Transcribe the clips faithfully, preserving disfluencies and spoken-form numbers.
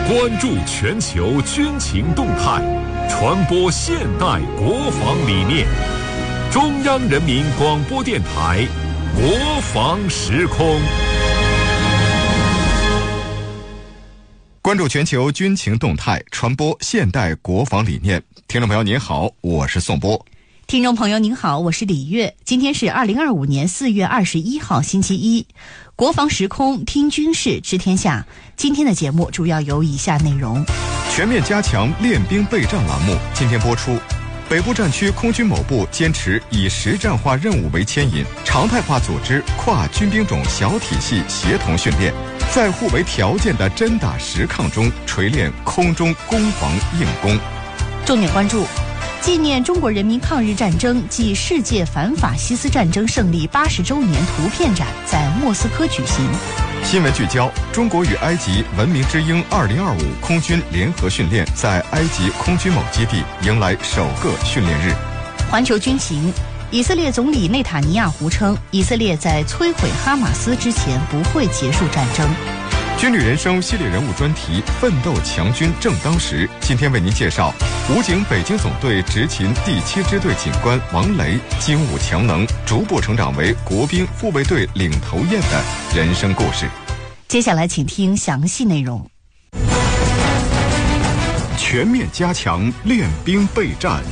关注全球军情动态，传播现代国防理念。中央人民广播电台国防时空。 关注全球军情动态，传播现代国防理念。听众朋友您好，我是宋波。 听众朋友您好，我是李月。今天是二零二五年四月二十一号星期一，国防时空听军事知天下。今天的节目主要有以下内容： 全面加强练兵备战栏目今天播出。北部战区空军某部坚持以实战化任务为牵引，常态化组织跨军兵种小体系协同训练，在互为条件的真打实抗中锤炼空中攻防硬攻。 重点关注纪念中国人民抗日战争暨世界反法西斯战争胜利八十周年图片展在莫斯科举行。 新闻聚焦：中国与埃及文明之鹰二零二五空军联合训练在埃及空军某基地迎来首个训练日。 环球军情：以色列总理内塔尼亚胡称，以色列在摧毁哈马斯之前不会结束战争。 军旅人生系列人物专题《奋斗强军正当时》，今天为您介绍武警北京总队执勤第七支队警官王雷精武强能，逐步成长为国兵护卫队领头雁的人生故事。 接下来请听详细内容。 全面加强练兵备战。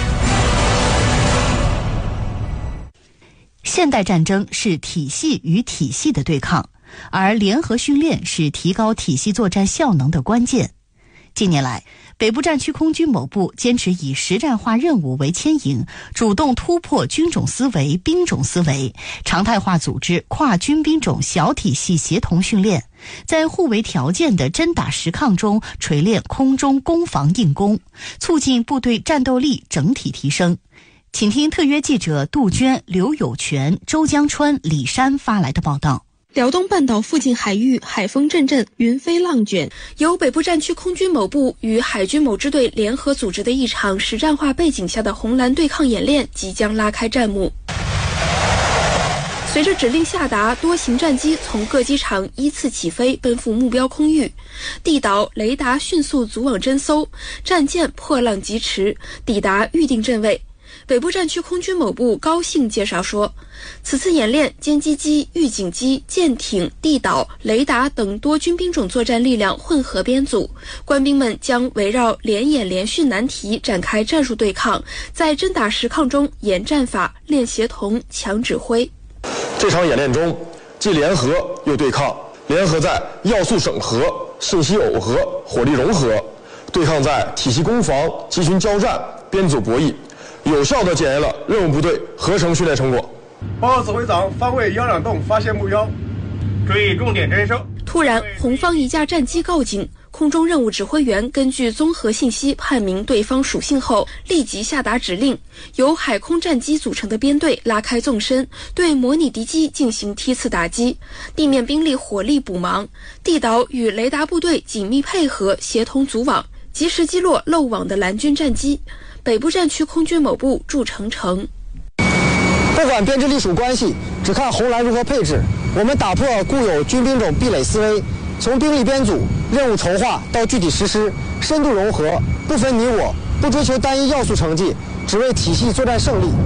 现代战争是体系与体系的对抗，而联合训练是提高体系作战效能的关键。近年来，北部战区空军某部坚持以实战化任务为牵引，主动突破军种思维、兵种思维，常态化组织跨军兵种小体系协同训练，在互为条件的真打实抗中锤炼空中攻防硬攻，促进部队战斗力整体提升。请听特约记者杜鹃、刘有全、周江川、李山发来的报道。 辽东半岛附近海域海风阵阵，云飞浪卷，由北部战区空军某部与海军某支队联合组织的一场实战化背景下的红蓝对抗演练即将拉开战幕。随着指令下达，多型战机从各机场依次起飞，奔赴目标空域。地导、雷达迅速组网侦搜，战舰破浪疾驰，抵达预定阵位。北部战区空军某部高兴介绍说，此次演练歼击机、预警机、舰艇、地导、雷达等多军兵种作战力量混合编组，官兵们将围绕联演联训难题展开战术对抗，在真打实抗中演战法、练协同、强指挥。 这场演练中，既联合又对抗，联合在要素整合、信息耦合、火力融合，对抗在体系攻防、机群交战、编组博弈，有效地检验了任务部队合成训练成果。 报告指挥长，方位幺两洞发现目标，注意重点侦收。 突然，红方一架战机告警，空中任务指挥员根据综合信息判明对方属性后，立即下达指令，由海空战机组成的编队拉开纵深，对模拟敌机进行梯次打击，地面兵力火力补忙，地导与雷达部队紧密配合，协同组网，及时击落漏网的蓝军战机。北部战区空军某部驻成城。 不管编制隶属关系，只看红蓝如何配置。我们打破固有军兵种壁垒思维，从兵力编组、任务筹划到具体实施，深度融合，不分你我，不追求单一要素成绩，只为体系作战胜利。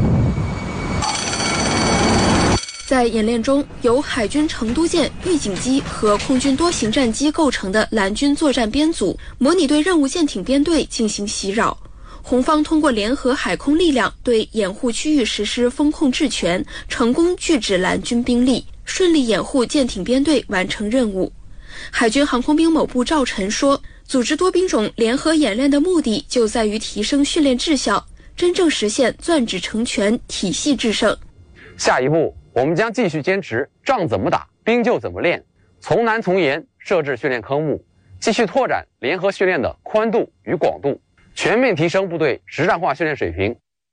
在演练中，由海军成都舰、预警机和空军多型战机构成的蓝军作战编组，模拟对任务舰艇编队进行袭扰。红方通过联合海空力量对掩护区域实施风控制权，成功拒止蓝军兵力，顺利掩护舰艇编队完成任务。海军航空兵某部赵晨说，组织多兵种联合演练的目的就在于提升训练质效，真正实现钻指成拳、体系制胜。 下一步，我们将继续坚持仗怎么打，兵就怎么练，从难从严设置训练科目，继续拓展联合训练的宽度与广度，全面提升部队实战化训练水平。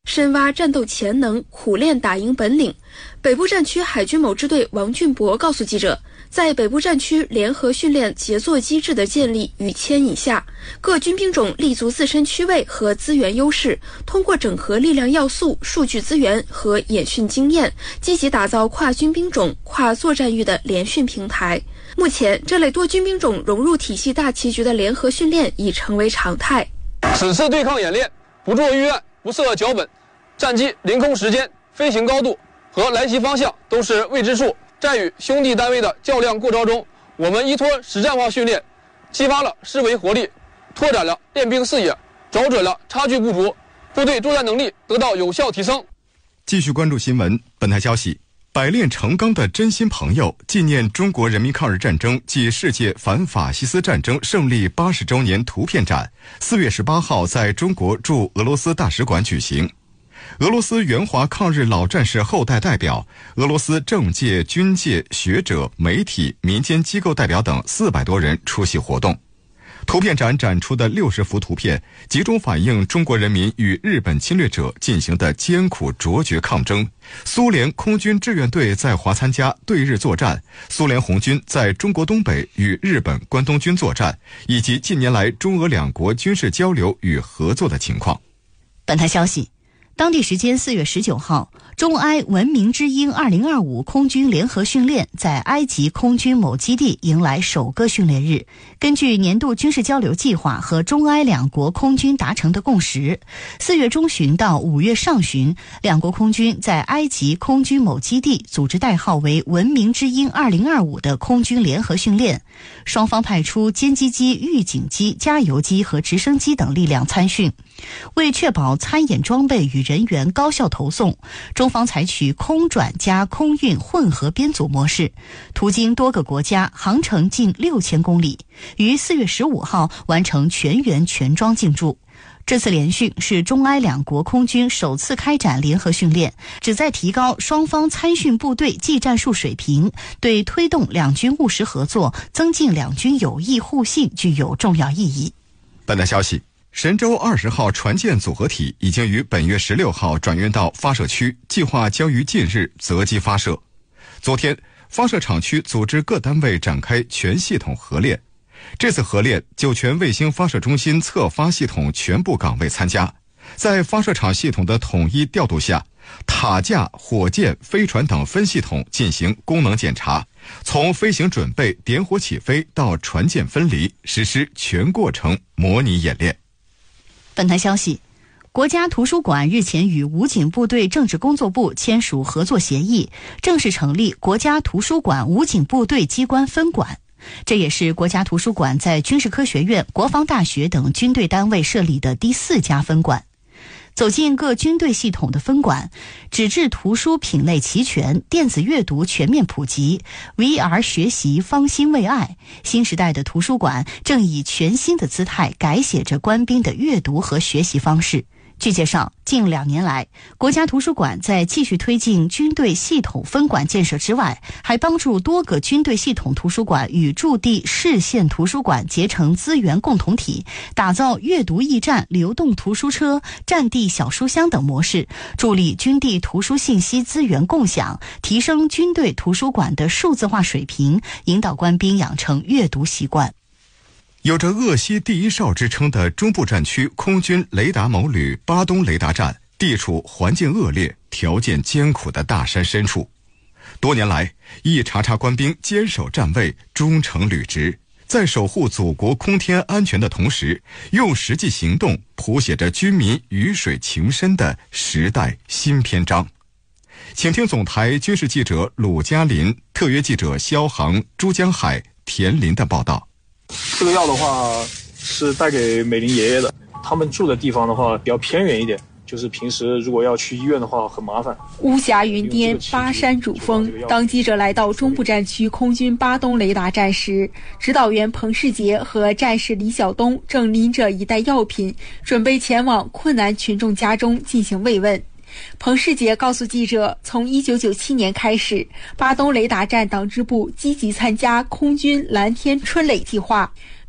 深挖战斗潜能，苦练打赢本领。北部战区海军某支队王俊博告诉记者，在北部战区联合训练协作机制的建立与牵引下，各军兵种立足自身区位和资源优势，通过整合力量要素、数据资源和演训经验，积极打造跨军兵种、跨作战域的联训平台。目前，这类多军兵种融入体系大棋局的联合训练已成为常态。 此次对抗演练不做预案，不设脚本，战机临空时间、飞行高度和来袭方向都是未知数。在与兄弟单位的较量过招中，我们依托实战化训练，激发了思维活力，拓展了练兵视野，找准了差距不足，部队作战能力得到有效提升。 继续关注新闻。本台消息，百炼成钢的真心朋友纪念中国人民抗日战争暨世界反法西斯战争胜利八十周年图片展，四月十八号在中国驻俄罗斯大使馆举行。俄罗斯援华抗日老战士后代代表、俄罗斯政界、军界、学者、媒体、民间机构代表等四百多人出席活动。图片展展出的六十幅图片，集中反映中国人民与日本侵略者进行的艰苦卓绝抗争，苏联空军志愿队在华参加对日作战，苏联红军在中国东北与日本关东军作战，以及近年来中俄两国军事交流与合作的情况。 本台消息，当地时间四月十九号，中埃文明之鹰二零二五空军联合训练在埃及空军某基地迎来首个训练日。根据年度军事交流计划和中埃两国空军达成的共识，四月中旬到五月上旬，两国空军在埃及空军某基地组织代号为文明之鹰二零二五的空军联合训练，双方派出歼击机、预警机、加油机和直升机等力量参训。为确保参演装备与人员高效投送，中方采取空转加空运混合编组模式，途经多个国家，航程近六千公里，于四月十五号完成全员全装进驻。这次联训是中埃两国空军首次开展联合训练，旨在提高双方参训部队技战术水平，对推动两军务实合作、增进两军友谊互信具有重要意义。 本台消息，神舟二十号船舰组合体已经于本月十六号转运到发射区，计划将于近日择机发射。昨天，发射场区组织各单位展开全系统合练。这次合练，酒泉卫星发射中心测发系统全部岗位参加，在发射场系统的统一调度下，塔架、火箭、飞船等分系统进行功能检查，从飞行准备、点火起飞到船舰分离，实施全过程模拟演练。 本台消息，国家图书馆日前与武警部队政治工作部签署合作协议，正式成立国家图书馆武警部队机关分馆。这也是国家图书馆在军事科学院、国防大学等军队单位设立的第四家分馆。走进各军队系统的分馆，纸质图书品类齐全，电子阅读全面普及， V R 学习方兴未艾。新时代的图书馆正以全新的姿态改写着官兵的阅读和学习方式。据介绍，近两年来，国家图书馆在继续推进军队系统分馆建设之外，还帮助多个军队系统图书馆与驻地市县图书馆结成资源共同体，打造阅读驿站、流动图书车、战地小书箱等模式，助力军地图书信息资源共享，提升军队图书馆的数字化水平，引导官兵养成阅读习惯。 有着鄂西第一哨之称的中部战区空军雷达某旅巴东雷达站，地处环境恶劣、条件艰苦的大山深处。多年来，一茬茬官兵坚守站位，忠诚履职，在守护祖国空天安全的同时，用实际行动谱写着军民鱼水情深的时代新篇章。请听总台军事记者鲁嘉林、特约记者肖航、朱江海、田林的报道。 这个药的话是带给美玲爷爷的，他们住的地方的话比较偏远一点，就是平时如果要去医院的话很麻烦。 巫峡云巅，巴山主峰。当记者来到中部战区空军巴东雷达站时，指导员彭世杰和战士李晓东正拎着一袋药品，准备前往困难群众家中进行慰问。彭世杰告诉记者，从一九九七年开始，巴东雷达站党支部积极参加空军蓝天春蕾计划，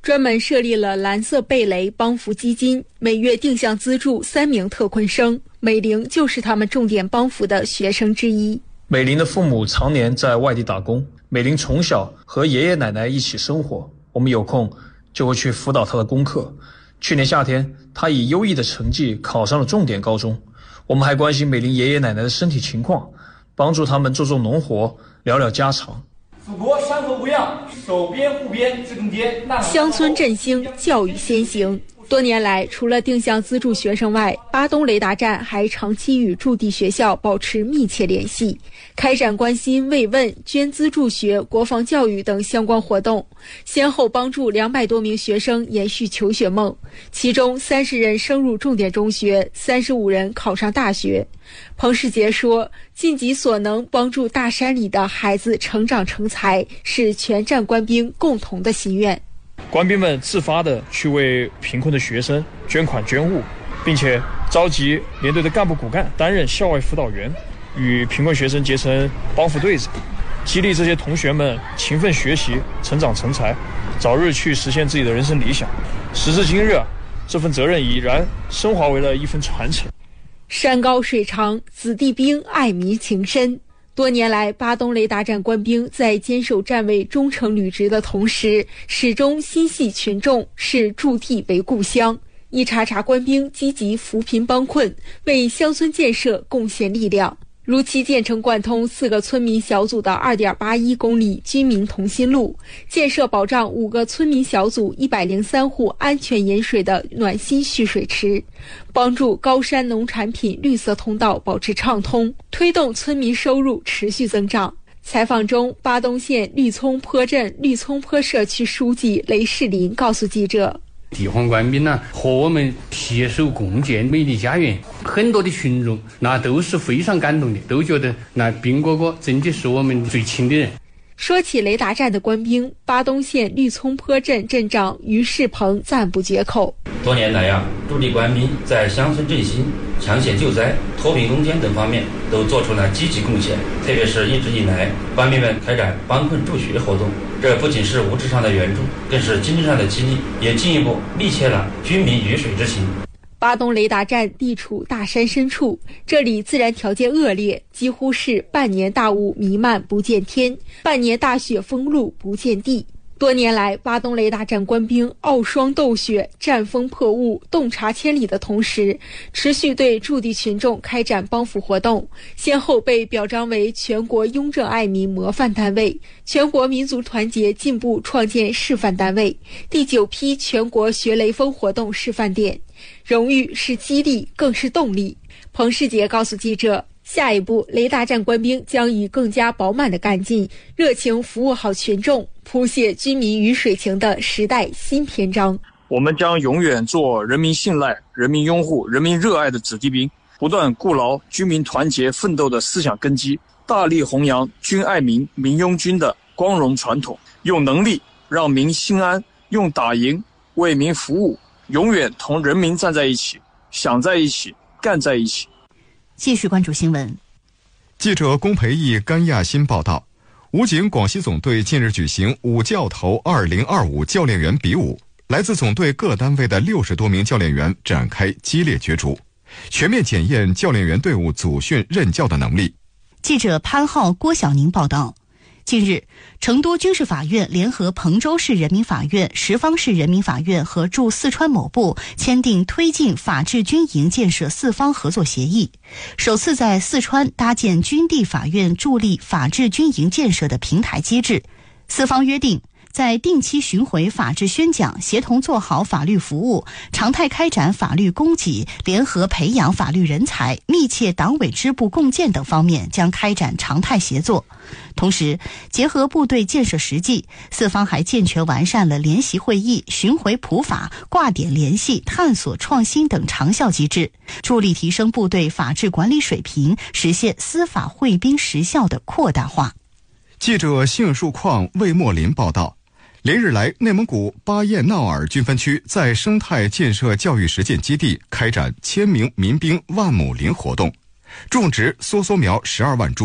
专门设立了蓝色贝雷帮扶基金，每月定向资助三名特困生，美玲就是他们重点帮扶的学生之一。 美玲的父母常年在外地打工，美玲从小和爷爷奶奶一起生活，我们有空就会去辅导她的功课。去年夏天，她以优异的成绩考上了重点高中。我们还关心美玲爷爷奶奶的身体情况，帮助他们做做农活，聊聊家常。 祖国山河无恙，守边护边自更坚。 乡村振兴，教育先行。多年来，除了定向资助学生外，巴东雷达站还长期与驻地学校保持密切联系，开展关心慰问、捐资助学、国防教育等相关活动，先后帮助两百多名学生延续求学梦，其中三十人升入重点中学，三十五人考上大学。彭世杰说，尽己所能帮助大山里的孩子成长成才，是全站官兵共同的心愿。 官兵们自发地去为贫困的学生捐款捐物，并且召集连队的干部骨干担任校外辅导员，与贫困学生结成帮扶对子，激励这些同学们勤奋学习，成长成才，早日去实现自己的人生理想。时至今日，这份责任已然升华为了一份传承。 山高水长，子弟兵爱民情深。多年来，巴东雷达站官兵在坚守站位、忠诚履职的同时，始终心系群众，视驻地为故乡。一茬茬官兵积极扶贫帮困，为乡村建设贡献力量。如期建成贯通四个村民小组的 二点八一公里军民同心路，建设保障五个村民小组一百零三户安全饮水的暖心蓄水池，帮助高山农产品绿色通道保持畅通，推动村民收入持续增长。采访中，巴东县绿葱坡镇绿葱坡社区书记雷世林告诉记者， 地方官兵呢和我们携手共建美丽家园，很多的群众那都是非常感动的，都觉得那兵哥哥真的是我们最亲的人。 说起雷达站的官兵，巴东县绿葱坡镇镇长于世鹏赞不绝口。 多年来啊，驻地官兵在乡村振兴、抢险救灾、脱贫攻坚等方面都做出了积极贡献。特别是一直以来，官兵们开展帮困助学活动，这不仅是物质上的援助，更是精神上的激励，也进一步密切了军民鱼水之情。 巴东雷达站地处大山深处，这里自然条件恶劣，几乎是半年大雾弥漫不见天，半年大雪封路不见地。多年来，巴东雷达站官兵傲霜斗雪、战风破雾、洞察千里的同时，持续对驻地群众开展帮扶活动，先后被表彰为全国雍正爱民模范单位、全国民族团结进步创建示范单位、第九批全国学雷锋活动示范点。荣誉是激励，更是动力。彭世杰告诉记者，下一步，雷达站官兵将以更加饱满的干劲、热情服务好群众，谱写军民鱼水情的时代新篇章。 我们将永远做人民信赖、人民拥护、人民热爱的子弟兵，不断固牢军民团结奋斗的思想根基，大力弘扬军爱民、民拥军的光荣传统，用能力让民心安，用打赢为民服务，永远同人民站在一起，想在一起，干在一起。 继续关注新闻。 记者龚培义、甘亚新报道，武警广西总队近日举行武教头二零二五教练员比武，来自总队各单位的六十多名教练员展开激烈角逐，全面检验教练员队伍组训任教的能力。 记者潘浩、郭晓宁报道。近日，成都军事法院联合彭州市人民法院、什邡市人民法院和驻四川某部签订推进法治军营建设四方合作协议，首次在四川搭建军地法院助力法治军营建设的平台机制。四方约定，在定期巡回法治宣讲、协同做好法律服务、常态开展法律供给、联合培养法律人才、密切党委支部共建等方面将开展常态协作。同时，结合部队建设实际，四方还健全完善了联席会议、巡回普法、挂点联系、探索创新等长效机制，助力提升部队法治管理水平，实现司法汇兵实效的扩大化。 记者杏树矿魏莫林报道，连日来，内蒙古巴彦淖尔军分区在生态建设教育实践基地开展千名民兵万亩林活动，种植梭梭苗十二万株，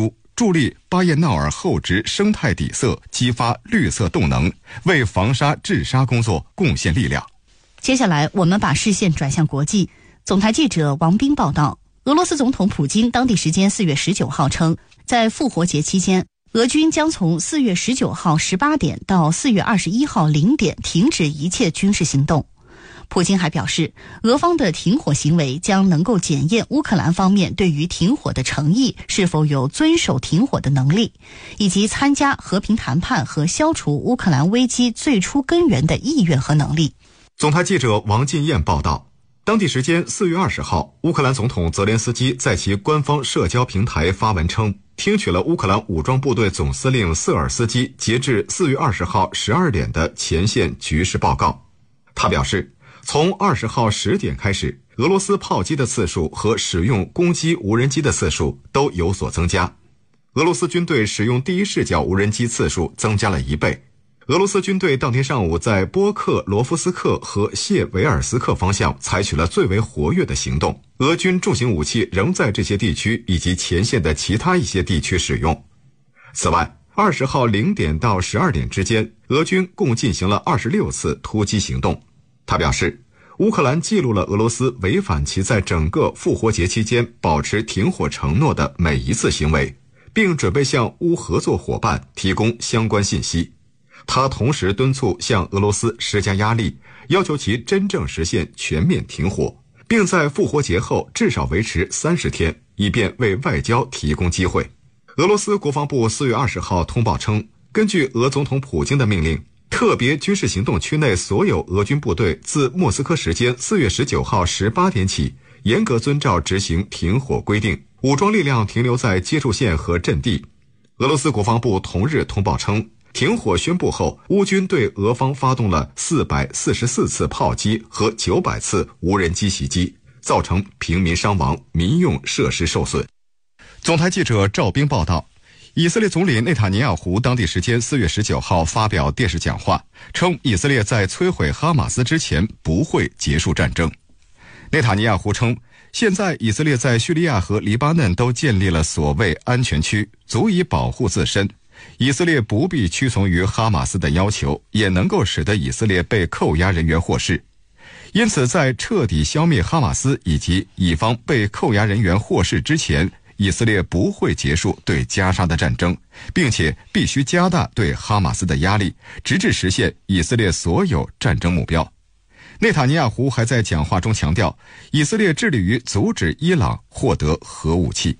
助力巴彦淖尔厚植生态底色，激发绿色动能，为防沙治沙工作贡献力量。 接下来我们把视线转向国际。总台记者王斌报道，俄罗斯总统普京当地时间四月十九号称，在复活节期间，俄军将从四月十九号十八点到四月二十一号零点停止一切军事行动。普京还表示，俄方的停火行为将能够检验乌克兰方面对于停火的诚意，是否有遵守停火的能力，以及参加和平谈判和消除乌克兰危机最初根源的意愿和能力。 总台记者王进燕报道，当地时间四月二十号，乌克兰总统泽连斯基在其官方社交平台发文称，听取了乌克兰武装部队总司令瑟尔斯基截至四月二十号十二点的前线局势报告。他表示，从二十号十点开始，俄罗斯炮击的次数和使用攻击无人机的次数都有所增加。俄罗斯军队使用第一视角无人机次数增加了一倍。俄罗斯军队当天上午在波克罗夫斯克和谢维尔斯克方向采取了最为活跃的行动，俄军重型武器仍在这些地区以及前线的其他一些地区使用。此外，二十号零点到十二点之间，俄军共进行了二十六次突击行动。他表示，乌克兰记录了俄罗斯违反其在整个复活节期间保持停火承诺的每一次行为，并准备向乌合作伙伴提供相关信息。他同时敦促向俄罗斯施加压力，要求其真正实现全面停火，并在复活节后至少维持三十天，以便为外交提供机会。俄罗斯国防部四月二十号通报称，根据俄总统普京的命令，特别军事行动区内所有俄军部队自莫斯科时间四月十九号十八点起，严格遵照执行停火规定，武装力量停留在接触线和阵地。俄罗斯国防部同日通报称，停火宣布后，乌军对俄方发动了四百四十四次炮击和九百次无人机袭击，造成平民伤亡，民用设施受损。总台记者赵兵报道，以色列总理内塔尼亚胡当地时间四月十九号发表电视讲话，称以色列在摧毁哈马斯之前不会结束战争。内塔尼亚胡称，现在以色列在叙利亚和黎巴嫩都建立了所谓安全区，足以保护自身。以色列不必屈从于哈马斯的要求，也能够使得以色列被扣押人员获释。因此，在彻底消灭哈马斯以及以方被扣押人员获释之前，以色列不会结束对加沙的战争，并且必须加大对哈马斯的压力，直至实现以色列所有战争目标。内塔尼亚胡还在讲话中强调，以色列致力于阻止伊朗获得核武器。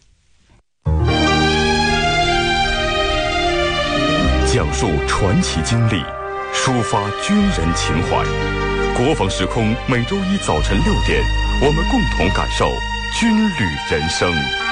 讲述传奇经历，抒发军人情怀。国防时空每周一早晨六点，我们共同感受军旅人生。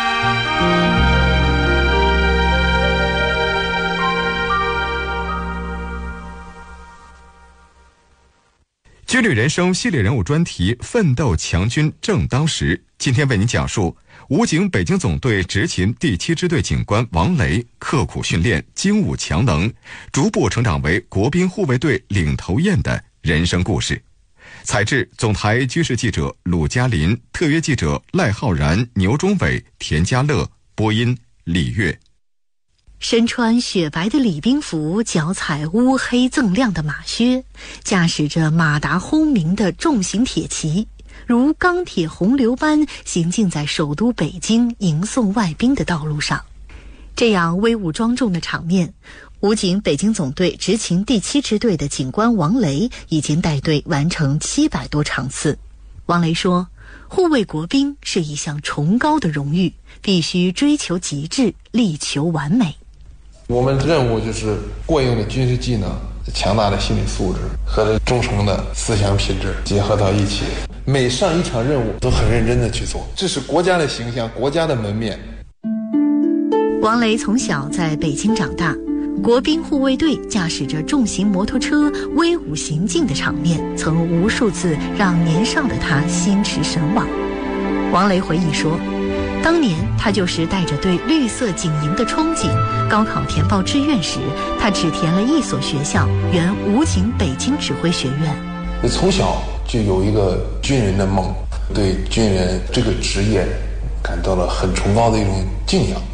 军旅人生系列人物专题，奋斗强军正当时。今天为您讲述武警北京总队执勤第七支队警官王雷刻苦训练、精武强能，逐步成长为国兵护卫队领头雁的人生故事。采制总台军事记者鲁嘉林，特约记者赖浩然、牛忠伟、田家乐，播音李月。 身穿雪白的礼兵服，脚踩乌黑锃亮的马靴，驾驶着马达轰鸣的重型铁骑，如钢铁洪流般行进在首都北京迎送外宾的道路上。这样威武庄重的场面，武警北京总队执勤第七支队的警官王雷已经带队完成七百多场次。王雷说，护卫国兵是一项崇高的荣誉，必须追求极致，力求完美。 我们任务就是过硬的军事技能、强大的心理素质和忠诚的思想品质结合到一起，每上一场任务都很认真的去做，这是国家的形象，国家的门面。 王雷从小在北京长大，国兵护卫队驾驶着重型摩托车威武行进的场面，曾无数次让年少的他心驰神往。王雷回忆说，当年他就是带着对绿色警营的憧憬，高考填报志愿时，他只填了一所学校，原武警北京指挥学院。 从小就有一个军人的梦，对军人这个职业感到了很崇高的一种敬仰吧。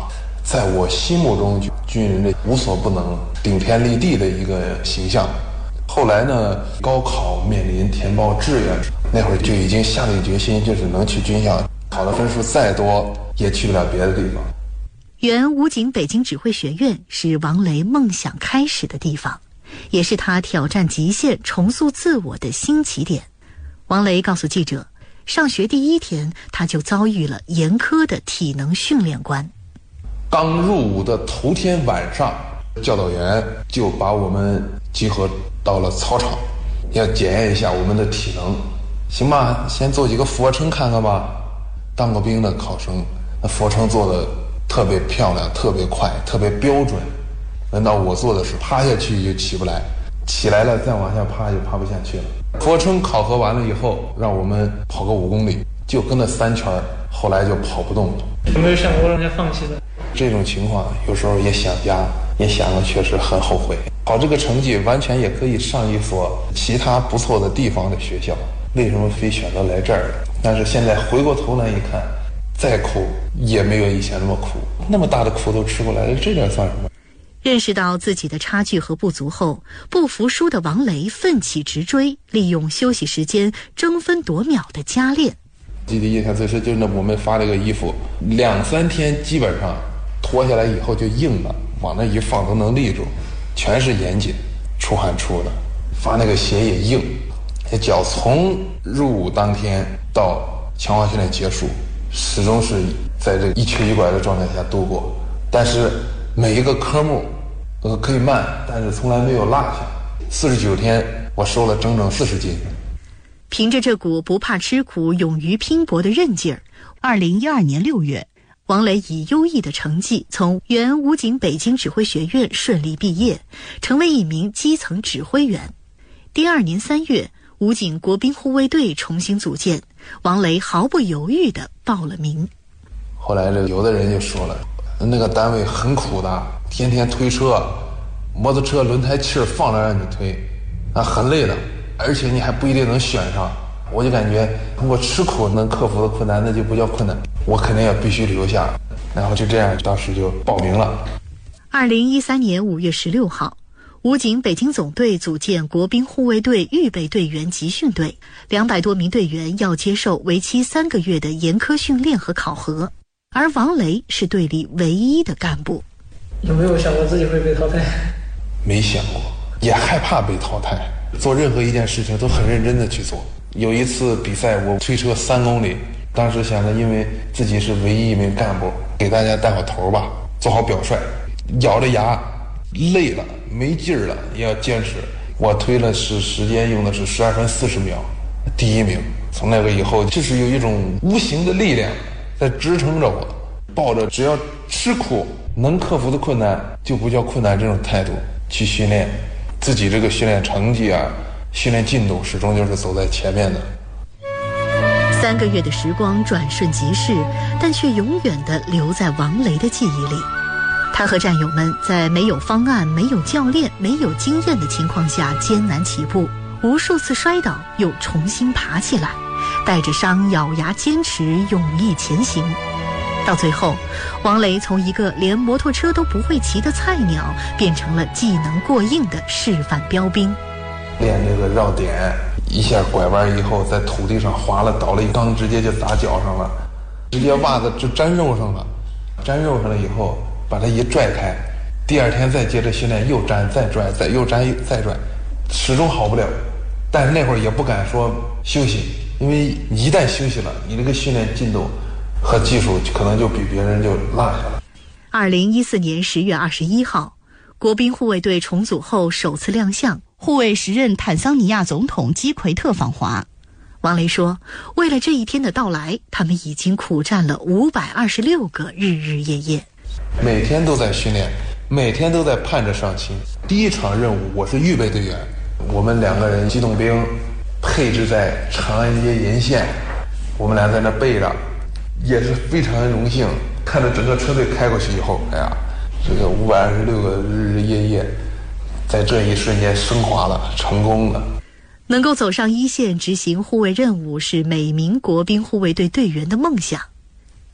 在我心目中军人的无所不能、顶天立地的一个形象。后来呢，高考面临填报志愿，那会儿就已经下定决心，就是能去军校，考的分数再多也去不了别的地方。 原武警北京指挥学院是王雷梦想开始的地方，也是他挑战极限、重塑自我的新起点。王雷告诉记者，上学第一天他就遭遇了严苛的体能训练关。 刚入伍的头天晚上，教导员就把我们集合到了操场，要检验一下我们的体能。行吧，先做几个俯卧撑看看吧。当过兵的考生，那俯卧撑做的特别漂亮，特别快，特别标准。轮到我做的是趴下去就起不来，起来了再往下趴就趴不下去了。俯卧撑考核完了以后，让我们跑个五公里，就跟那三圈，后来就跑不动了。 有没有想过让人家放弃的？ 这种情况有时候也想家，也想了，确实很后悔。考这个成绩完全也可以上一所其他不错的地方的学校，为什么非选择来这儿？但是现在回过头来一看，再苦也没有以前那么苦，那么大的苦都吃过来了，这点算什么？ 认识到自己的差距和不足后，不服输的王雷奋起直追，利用休息时间争分夺秒的加练。 记得印象最深就是那我们发这个衣服，两三天基本上脱下来以后就硬了，往那一放都能立住，全是严谨，出汗出的。发那个鞋也硬，这脚从入伍当天到强化训练结束，始终是在这一瘸一拐的状态下度过。但是每一个科目呃可以慢，但是从来没有落下。四十九天，我瘦了整整四十斤。 凭着这股不怕吃苦、勇于拼搏的韧劲儿，二零一二年六月，王雷以优异的成绩从原武警北京指挥学院顺利毕业，成为一名基层指挥员。第二年三月，武警国宾护卫队重新组建，王雷毫不犹豫地报了名。 后来这有的人就说了，那个单位很苦的，天天推车，摩托车轮胎气儿放着让你推，那很累的，而且你还不一定能选上。我就感觉通过吃苦能克服的困难，那就不叫困难，我肯定也必须留下。然后就这样，当时就报名了。 二零一三年五月十六号，武警北京总队组建国宾护卫队预备队员集训队，两百多名队员要接受为期三个月的严苛训练和考核，而王雷是队里唯一的干部。 有没有想过自己会被淘汰？ 没想过，也害怕被淘汰。做任何一件事情都很认真的去做。有一次比赛，我推车三公里，当时想着因为自己是唯一一名干部，给大家带好头吧，做好表率，咬着牙，累了没劲儿了也要坚持。我推了是时间用的是十二分四十秒，第一名。从那个以后，就是有一种无形的力量在支撑着我，抱着只要吃苦能克服的困难就不叫困难这种态度去训练，自己这个训练成绩啊，训练进度始终就是走在前面的。 三个月的时光转瞬即逝，但却永远地留在王雷的记忆里。他和战友们在没有方案、没有教练、没有经验的情况下艰难起步，无数次摔倒又重新爬起来，带着伤咬牙坚持，勇毅前行。到最后，王雷从一个连摩托车都不会骑的菜鸟，变成了技能过硬的示范标兵。 练这个绕点，一下拐弯以后在土地上滑了倒了一缸，直接就打脚上了，直接袜子就粘肉上了，粘肉上了以后把它一拽开，第二天再接着训练，又粘再拽，再又粘再拽，始终好不了。但是那会儿也不敢说休息，因为一旦休息了，你这个训练进度和技术可能就比别人就落下了。 二零一四年十月二十一号，国宾护卫队重组后首次亮相，护卫时任坦桑尼亚总统基奎特访华。王雷说，为了这一天的到来，他们已经苦战了五百二十六个日日夜夜， 每天都在训练，每天都在盼着上勤。第一场任务我是预备队员，我们两个人机动兵配置在长安街沿线，我们俩在那备着，也是非常荣幸，看着整个车队开过去以后，哎呀，这个五百二十六个日日夜夜在这一瞬间升华了，成功了。 能够走上一线执行护卫任务是每名国宾护卫队队员的梦想。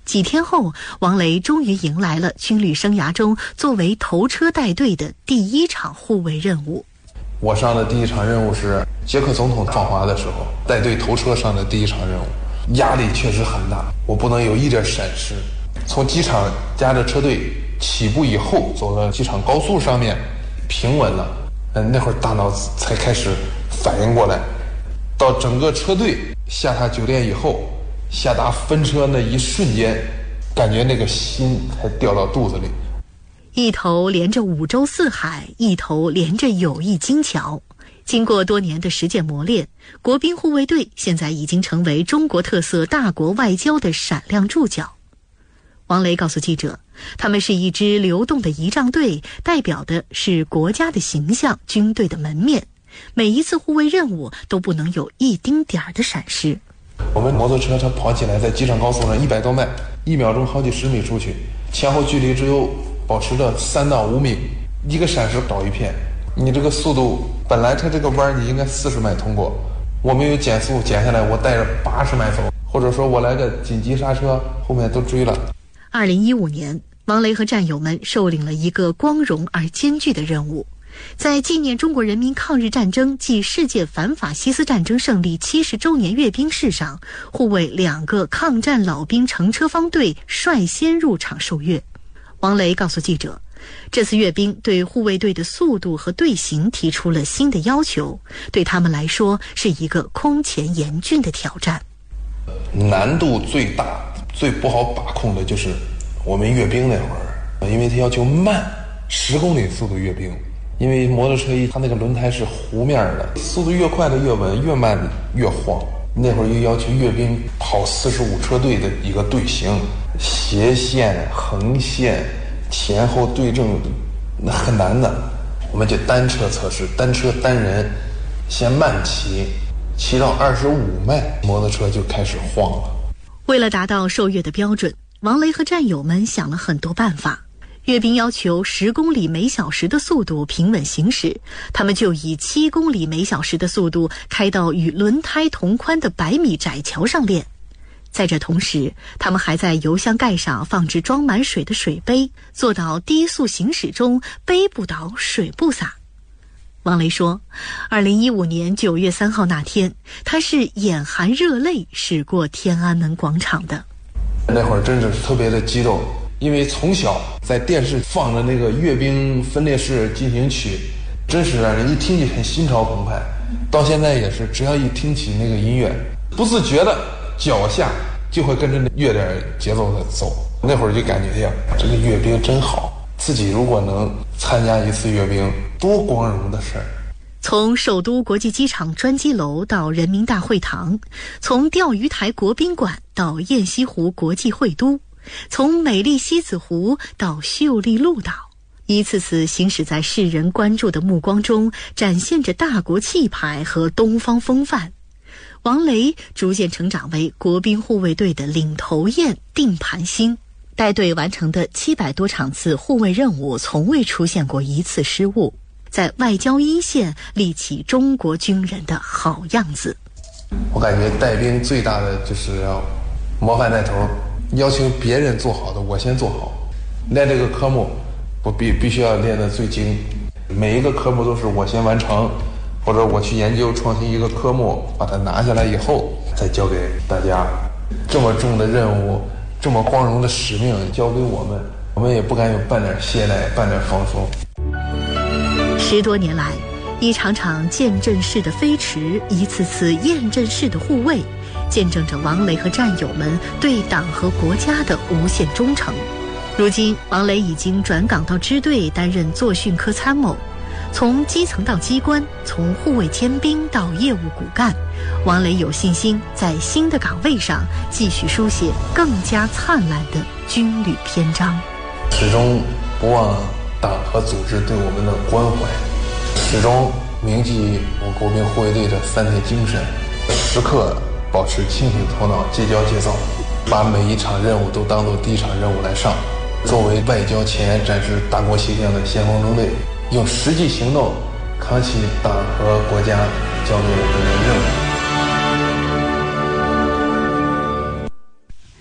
几天后，王雷终于迎来了军旅生涯中作为头车带队的第一场护卫任务。 我上的第一场任务是捷克总统访华的时候，带队头车上的第一场任务，压力确实很大，我不能有一点闪失。从机场夹着车队起步以后，走到机场高速上面，平稳了，嗯，那会儿大脑才开始反应过来。到整个车队下榻酒店以后，下达分车那一瞬间，感觉那个心才掉到肚子里。 一头连着五洲四海，一头连着友谊金桥。经过多年的实践磨练，国宾护卫队现在已经成为中国特色大国外交的闪亮注脚。王雷告诉记者，他们是一支流动的仪仗队，代表的是国家的形象，军队的门面。每一次护卫任务都不能有一丁点儿的闪失。 我们摩托车它跑起来，在机场高速上一百多迈，一秒钟好几十米出去，前后距离只有保持着三到五米，一个闪失倒一片。你这个速度本来它这个弯你应该四十迈通过，我没有减速减下来，我带着八十迈走，或者说我来个紧急刹车，后面都追了。 二零一五年，王雷和战友们受领了一个光荣而艰巨的任务。在纪念中国人民抗日战争暨世界反法西斯战争胜利七十周年阅兵式上，护卫两个抗战老兵乘车方队率先入场受阅。王雷告诉记者，这次阅兵对护卫队的速度和队形提出了新的要求，对他们来说是一个空前严峻的挑战。 难度最大、最不好把控的就是我们阅兵那会儿，因为它要求慢，十公里速度阅兵。因为摩托车一它那个轮胎是弧面的，速度越快的越稳，越慢越晃。那会儿又要求阅兵跑四十五车队的一个队形，斜线、横线、前后对正，那很难的。我们就单车测试，单车单人，先慢骑，骑到二十五迈，摩托车就开始晃了。 为了达到受阅的标准，王雷和战友们想了很多办法。阅兵要求十公里每小时的速度平稳行驶，他们就以七公里每小时的速度开到与轮胎同宽的百米窄桥上练。在这同时，他们还在油箱盖上放置装满水的水杯，做到低速行驶中杯不倒水不洒。王雷说，二零一五年九月三号那天，他是眼含热泪驶过天安门广场的。 那会儿真是特别的激动，因为从小在电视放着那个阅兵分列式进行曲，真是让人一听就很心潮澎湃。到现在也是，只要一听起那个音乐，不自觉的脚下就会跟着乐点节奏的走。那会儿就感觉呀，这个阅兵真好，自己如果能参加一次阅兵，多光荣的事儿。 从首都国际机场专机楼到人民大会堂，从钓鱼台国宾馆到雁西湖国际会都，从美丽西子湖到秀丽鹭岛，一次次行驶在世人关注的目光中，展现着大国气派和东方风范。王雷逐渐成长为国宾护卫队的领头雁、定盘星，带队完成的七百多场次护卫任务，从未出现过一次失误，在外交一线立起中国军人的好样子。 我感觉带兵最大的就是要模范带头，要求别人做好的我先做好。练这个科目我必必须要练得最精，每一个科目都是我先完成，或者我去研究创新一个科目，把它拿下来以后再交给大家。这么重的任务，这么光荣的使命交给我们，我们也不敢有半点懈怠，半点放松。 十多年来，一场场见证式的飞驰，一次次验证式的护卫，见证着王雷和战友们对党和国家的无限忠诚。如今，王雷已经转岗到支队担任作训科参谋，从基层到机关，从护卫尖兵到业务骨干，王雷有信心在新的岗位上继续书写更加灿烂的军旅篇章。 始终不忘党和组织对我们的关怀，始终铭记我国民护卫队的三铁精神，时刻保持清醒头脑，戒骄戒躁，把每一场任务都当作第一场任务来上。作为外交前展示大国形象的先锋中队，用实际行动扛起党和国家交给我们的任务。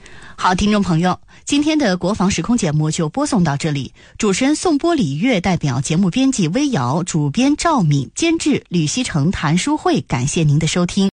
好，听众朋友，今天的国防时空节目就播送到这里。主持人宋波、李月代表节目编辑微瑶，主编赵敏，监制吕希成、谭淑慧，感谢您的收听。